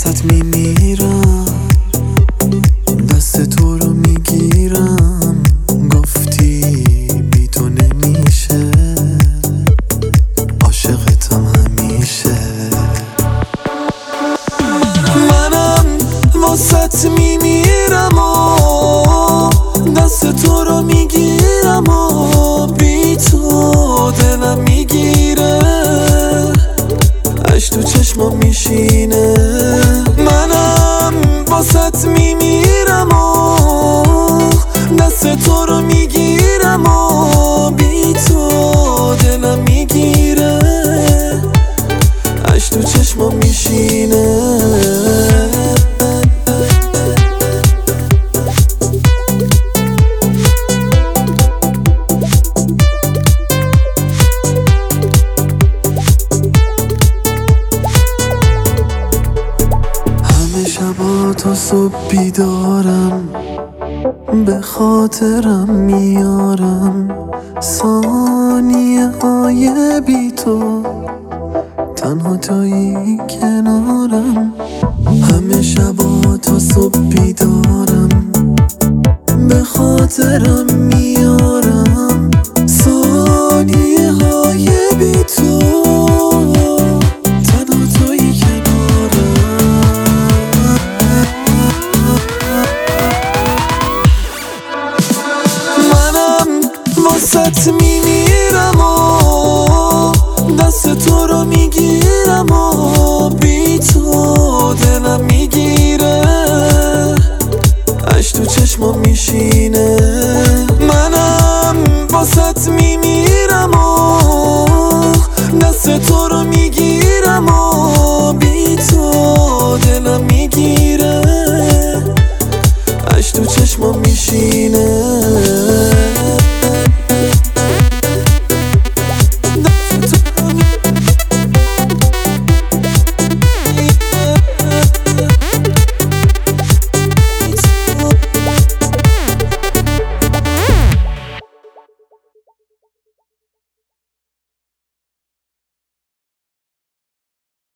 واسط میمیرم، دست تو رو میگیرم. گفتی بی تو نمیشه، عاشقتم همیشه. منم واسط میمیرم و دست تو رو میگیرم و بی تو دلم میگیره، عشق تو چشمم میشینه. منم واسط میمیرم و دست تو رو میگیرم و بی تو دلم میگیره، عشق تو چشمم میشینه. شبا تا صبح بیدارم، به خاطرم میارم ثانیه های بی تو، تنها تویی کنارم. همه شبا تا صبح بیدارم، به خاطرم میارم ثانیه های بی تو، تنها تویی کنارم. واسط میمیرم و دست تو رو میگیرم و بی تو دلم میگیره، عشق تو چشمم میشینه. منم واسط میمیرم و دست تو رو میگیرم و